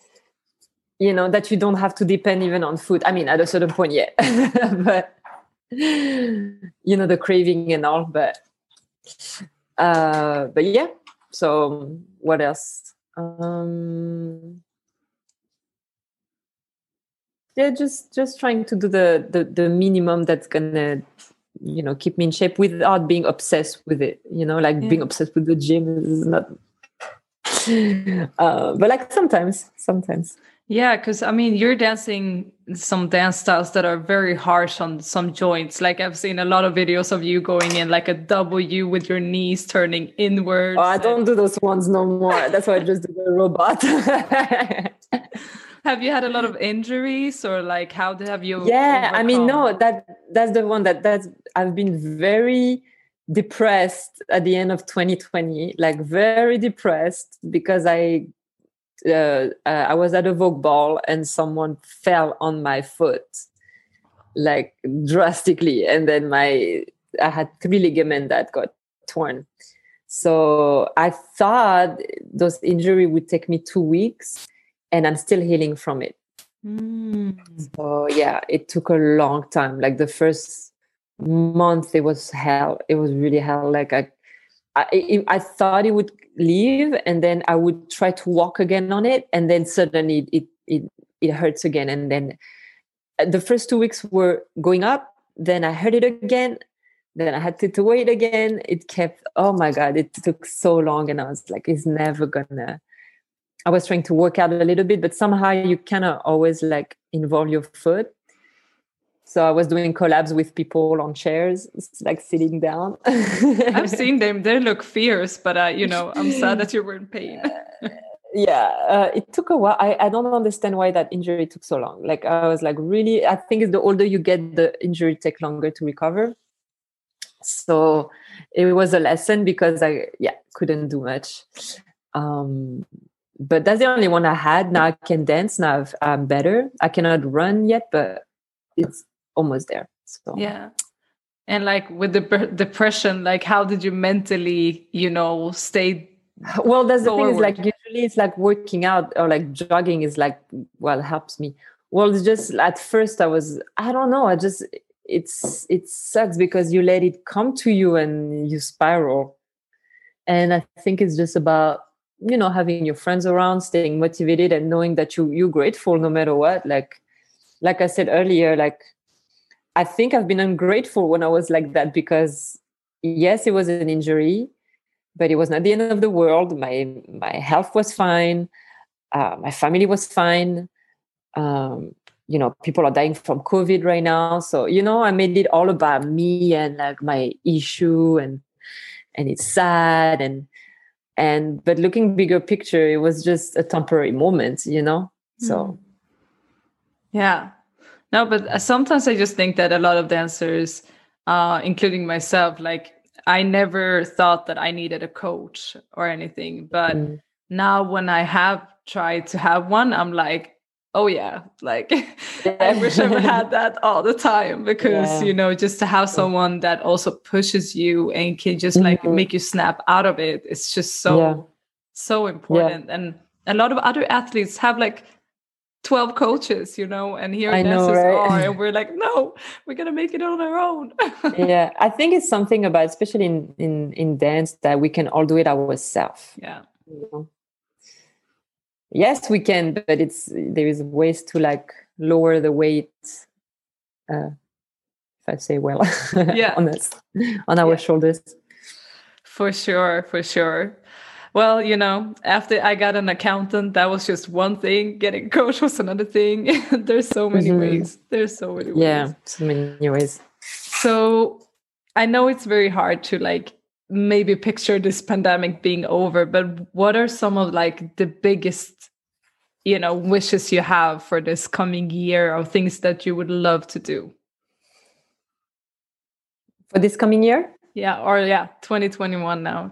you know that you don't have to depend even on food. I mean, at a certain point, yeah, but you know, the craving and all. But uh, but yeah. So what else? Um, yeah, just just trying to do the, the the minimum that's gonna, you know, keep me in shape without being obsessed with it. You know, like yeah. being obsessed with the gym is not. uh, but like sometimes, sometimes. Yeah, because I mean, you're dancing some dance styles that are very harsh on some joints. Like I've seen a lot of videos of you going in like a W with your knees turning inwards. Oh, I don't do those ones no more. That's why I just do the robot. Have you had a lot of injuries, or like how have you? Yeah, overcome? I mean, no, that that's the one that that's I've been very depressed at the end of twenty twenty, like very depressed because I uh, uh, I was at a Vogue ball and someone fell on my foot, like drastically, and then my I had three ligaments that got torn. So I thought those injury would take me two weeks, and I'm still healing from it. Mm. So yeah, it took a long time. Like the first month, it was hell. It was really hell. Like I, I, I thought it would leave, and then I would try to walk again on it, and then suddenly it it it hurts again. And then the first two weeks were going up. Then I hurt it again. Then I had to, to wait again. It kept. Oh my God! It took so long, and I was like, it's never gonna. I was trying to work out a little bit, but somehow you cannot always like involve your foot. So I was doing collabs with people on chairs, like sitting down. I've seen them. They look fierce, but uh, you know, I'm sad that you were in pain. yeah, uh, it took a while. I, I don't understand why that injury took so long. Like I was like, really, I think it's the older you get, the injury take longer to recover. So it was a lesson because I, yeah, couldn't do much. Um, but that's the only one I had. Now I can dance. Now I've, I'm better. I cannot run yet, but it's almost there. So yeah. And like with the b- depression, like how did you mentally, you know, stay? Well, that's the forward? thing is like usually it's like working out or like jogging is like, well, helps me. Well, it's just at first I was, I don't know. I just, it's, it sucks because you let it come to you and you spiral. And I think it's just about, you know, having your friends around, staying motivated and knowing that you, you're grateful no matter what. Like, like I said earlier, like, I think I've been ungrateful when I was like that because yes, it was an injury, but it was not the end of the world. My, my health was fine. Uh, my family was fine. Um, you know, people are dying from COVID right now. So, you know, I made it all about me and like my issue and, and it's sad. And, and, but looking bigger picture, it was just a temporary moment, you know? So. Yeah. No, but sometimes I just think that a lot of dancers, uh, including myself, like I never thought that I needed a coach or anything. But mm. now when I have tried to have one, I'm like, oh yeah, like yeah. I wish I had that all the time because, yeah. you know, just to have someone that also pushes you and can just like mm-hmm. make you snap out of it. It's just so, yeah. so important. Yeah. And a lot of other athletes have like twelve coaches, you know, and here I dancers know, right? are, and we're like, no, we're gonna make it on our own. Yeah, I think it's something about, especially in in in dance, that we can all do it ourselves. Yeah. You know? Yes, we can, but it's there is ways to like lower the weight. Uh, if I say well, yeah, on us, on our yeah. shoulders. For sure, for sure. Well, you know, after I got an accountant, that was just one thing. Getting a coach was another thing. There's so many mm-hmm. ways. There's so many ways. Yeah, so many ways. So I know it's very hard to like maybe picture this pandemic being over, but what are some of like the biggest, you know, wishes you have for this coming year or things that you would love to do? For this coming year? Yeah, or yeah, twenty twenty-one now.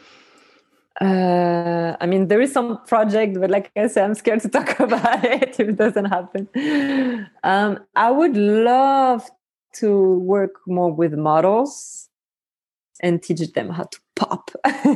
Uh, I mean, there is some project, but like I said, I'm scared to talk about it if it doesn't happen. Um, I would love to work more with models and teach them how to pop.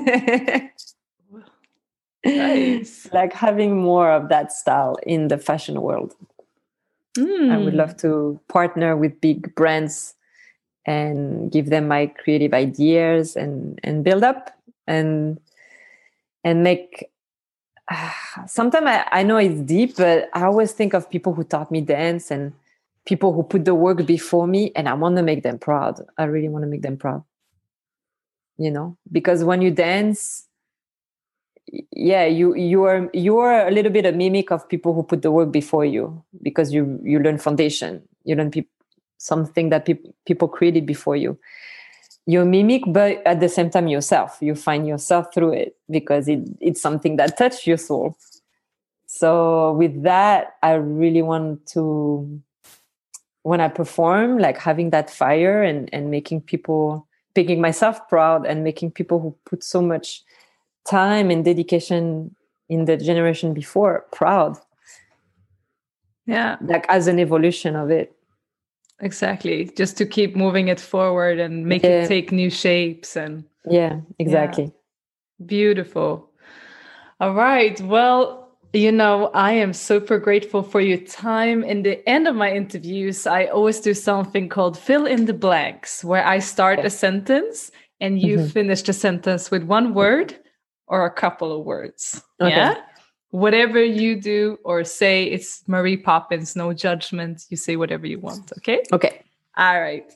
Nice. Like having more of that style in the fashion world. Mm. I would love to partner with big brands and give them my creative ideas and, and build up and and make uh, sometimes I, I know it's deep, but I always think of people who taught me dance and people who put the work before me, and I want to make them proud. I really want to make them proud, you know, because when you dance, yeah, you you are you are a little bit a mimic of people who put the work before you, because you you learn foundation, you learn pe- something that pe- people created before you. You mimic, but at the same time yourself. You find yourself through it because it, it's something that touched your soul. So with that, I really want to, when I perform, like having that fire and, and making people making myself proud and making people who put so much time and dedication in the generation before proud. Yeah. Like as an evolution of it. Exactly. Just to keep moving it forward and make Yeah. it take new shapes. And Yeah, exactly. yeah. Beautiful. All right. Well, you know, I am super grateful for your time. In the end of my interviews, I always do something called fill in the blanks, where I start Yeah. a sentence and you Mhm. finish the sentence with one word or a couple of words. Okay. Yeah. Whatever you do or say, it's Marie Poppins, no judgment. You say whatever you want. Okay. Okay. All right.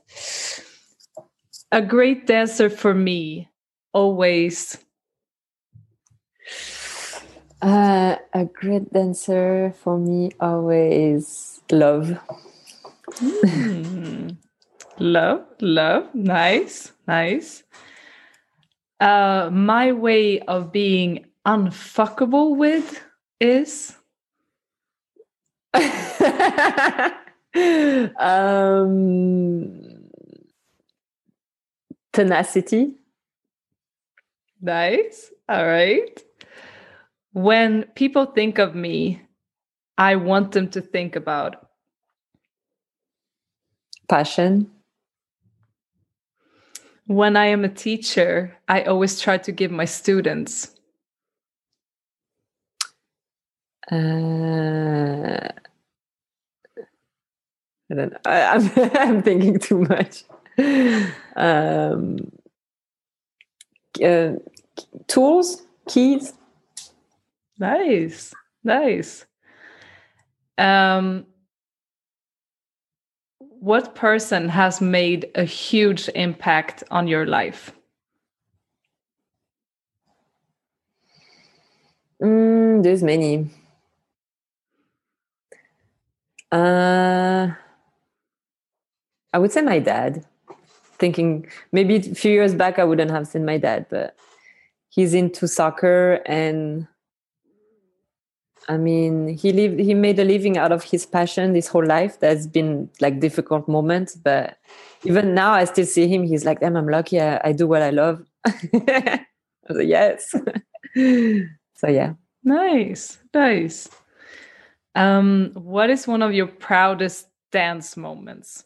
A great dancer for me, always. Uh, a great dancer for me, always love. Hmm. Love, love. Nice, nice. Uh, my way of being unfuckable with is um, tenacity. nice. All right. When people think of me, I want them to think about Passion. when I am a teacher, I always try to give my students Uh, I don't know. I, I'm, I'm thinking too much. Um, uh, tools, keys. nice, nice. Um, what person has made a huge impact on your life? Mm, there's many. Uh, I would say my dad. Thinking maybe a few years back I wouldn't have seen my dad, but he's into soccer, and I mean he lived he made a living out of his passion this whole life. There's been like difficult moments, but even now I still see him. He's like, damn, I'm lucky. I, I do what I love. I was like, yes. So yeah. Nice, nice. Um, what is one of your proudest dance moments?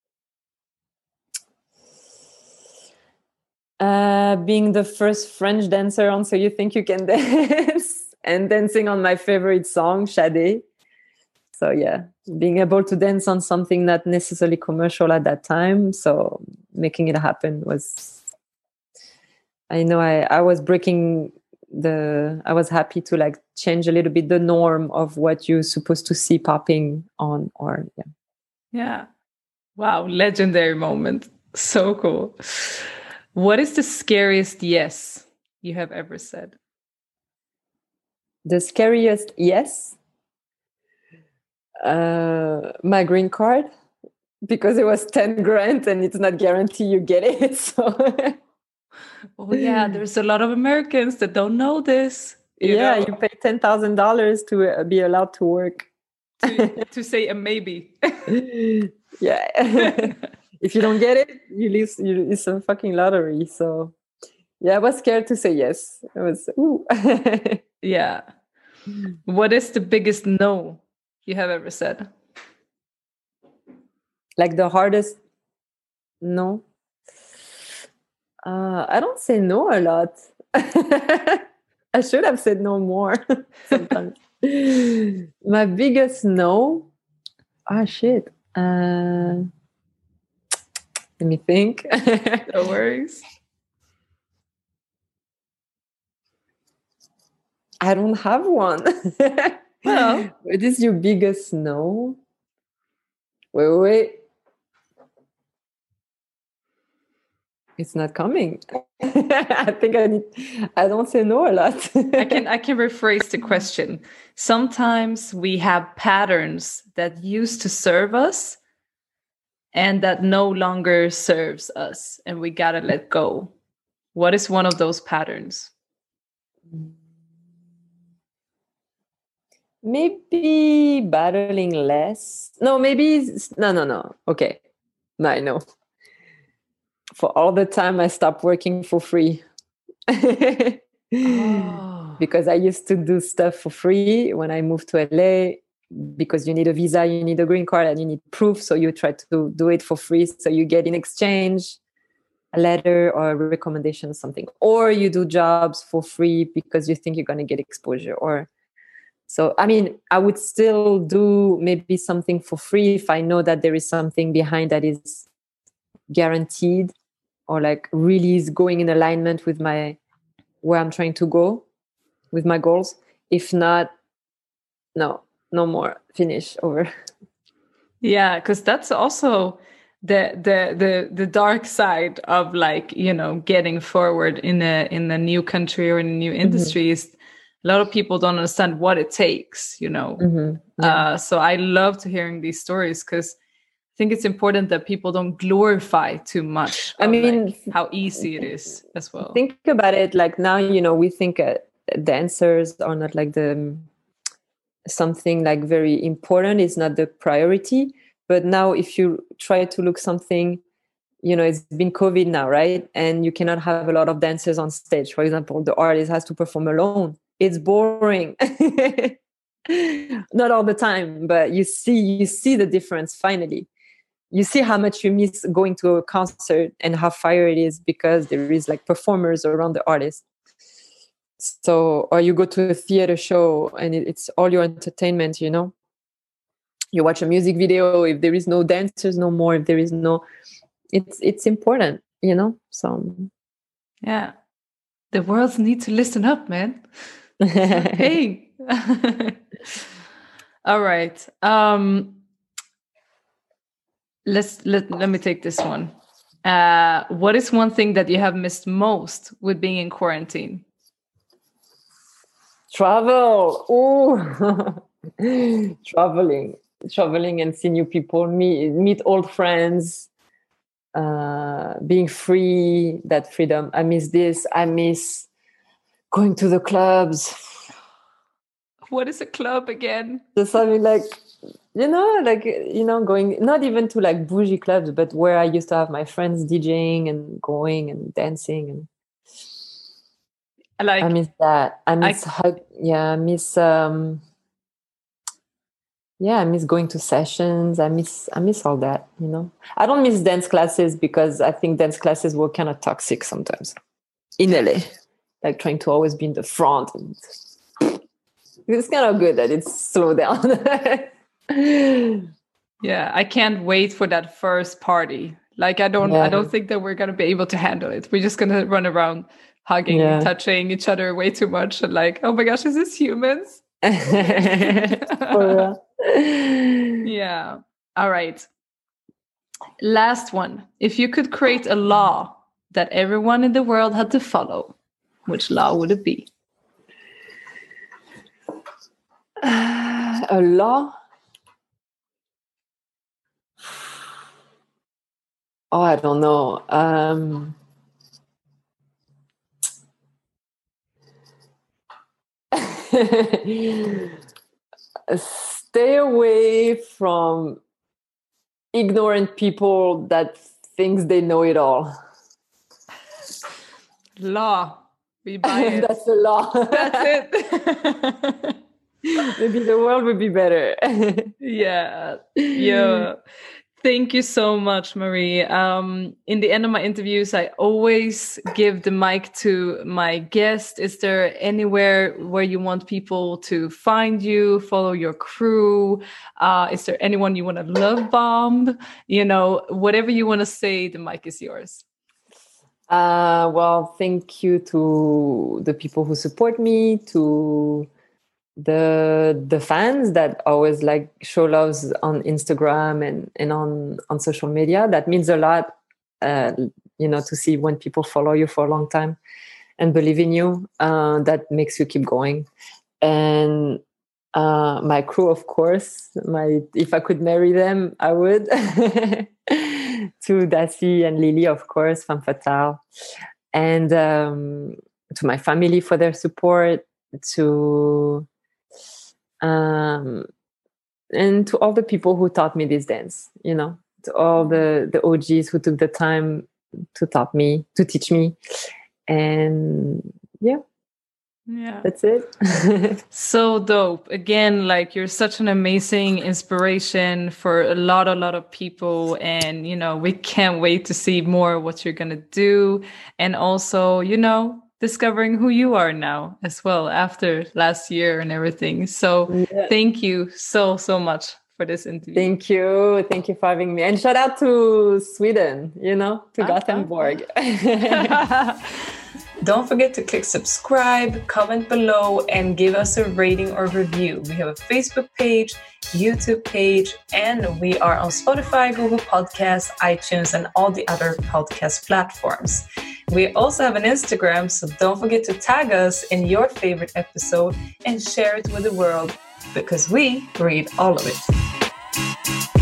Uh, being the first French dancer on So You Think You Can Dance and dancing on my favorite song, Sade. So yeah, being able to dance on something not necessarily commercial at that time. So making it happen was, I know I, I was breaking the, I was happy to like change a little bit the norm of what you're supposed to see popping on, or yeah. Yeah. Wow, legendary moment. So cool. What is the scariest yes you have ever said? The scariest yes, uh, my green card, because it was ten grand and it's not guaranteed you get it. So Oh yeah, there's a lot of Americans that don't know this. You yeah, know, you pay ten thousand dollars to uh, be allowed to work. to, to say a maybe. Yeah. If you don't get it, you lose. You, it's a fucking lottery. So yeah, I was scared to say yes. I was ooh. Yeah. What is the biggest no you have ever said? Like the hardest no. Uh, I don't say no a lot. I should have said no more sometimes. My biggest no. Ah, shit. Uh, let me think. No worries. I don't have one. Well, what is your biggest no? Wait, wait, wait. It's not coming. I think I need. I don't say no a lot. I can I can rephrase the question. Sometimes we have patterns that used to serve us and that no longer serves us, and we gotta let go. What is one of those patterns? Maybe battling less. No, maybe no, no, no. Okay, no, I know. for all the time I stopped working for free. Oh. Because I used to do stuff for free when I moved to L A, because you need a visa, you need a green card, and you need proof. So you try to do it for free. So you get in exchange a letter or a recommendation or something. Or you do jobs for free because you think you're going to get exposure. Or so, I mean, I would still do maybe something for free if I know that there is something behind that is guaranteed or like really is going in alignment with my where I'm trying to go with my goals. If not, no, no more. Finish, over. Yeah, because that's also the the the the dark side of like, you know, getting forward in a in a new country or in a new industry mm-hmm. is a lot of people don't understand what it takes, you know. Mm-hmm. Yeah. Uh, so I love to hearing these stories because I think it's important that people don't glorify too much. I mean, like how easy it is as well. Think about it. Like now, you know, we think uh, dancers are not like the um, something like very important. It's not the priority. But now, if you try to look something, you know, it's been COVID now, right? And you cannot have a lot of dancers on stage. For example, the artist has to perform alone. It's boring. Not all the time, but you see, you see the difference finally. You see how much you miss going to a concert and how fire it is because there is like performers around the artist. So, or you go to a theater show and it, it's all your entertainment, you know. You watch a music video, if there is no dancers no more, if there is no, it's it's important, you know. So yeah, the world needs to listen up, man. Hey. All right. Um let's let, let me take this one. Uh what is one thing that you have missed most with being in quarantine? Travel. Ooh. Traveling. Traveling and see new people, meet, meet old friends, uh, being free, that freedom. I miss this. I miss going to the clubs. What is a club again? Just something like, you know, like, you know, going, not even to like bougie clubs, but where I used to have my friends DJing and going and dancing. And like, I miss that. I miss, I, yeah, I miss, um, yeah, I miss going to sessions. I miss I miss all that, you know. I don't miss dance classes because I think dance classes were kind of toxic sometimes in L A. Like trying to always be in the front. And it's kind of good that it's slowed down. Yeah, I can't wait for that first party. Like I don't yeah. I don't think that we're gonna be able to handle it. We're just gonna run around hugging, yeah. touching each other way too much and like, oh my gosh, is this humans? For yeah. All right. Last one. If you could create a law that everyone in the world had to follow, which law would it be? Uh, a law? Oh, I don't know. Um, stay away from ignorant people that thinks they know it all. Law. We buy it. That's the law. That's it. Maybe the world would be better. yeah. Yeah. Thank you so much, Marie. Um, in the end of my interviews, I always give the mic to my guest. Is there anywhere where you want people to find you, follow your crew? Uh, is there anyone you want to love bomb? You know, whatever you want to say, the mic is yours. Uh, well, thank you to the people who support me, to the the fans that always like show loves on Instagram and and on on social media. That means a lot, uh, you know, to see when people follow you for a long time and believe in you. Uh, that makes you keep going. And uh, my crew, of course, my if I could marry them, I would. To Dassy and Lily, of course, Femme Fatale, and um, to my family for their support, to um, and to all the people who taught me this dance, you know, to all the, the O Gs who took the time to taught me, to teach me. And yeah. Yeah. That's it. So dope. Again, like you're such an amazing inspiration for a lot, a lot of people. And, you know, we can't wait to see more of what you're going to do. And also, you know, discovering who you are now as well after last year and everything. So yeah. Thank you so, so much for this interview. Thank you. Thank you for having me. And shout out to Sweden, you know, to uh-huh. Gothenburg. Don't forget to click subscribe, comment below, and give us a rating or review. We have a Facebook page, YouTube page, and we are on Spotify, Google Podcasts, iTunes, and all the other podcast platforms. We also have an Instagram, so don't forget to tag us in your favorite episode and share it with the world, because we read all of it.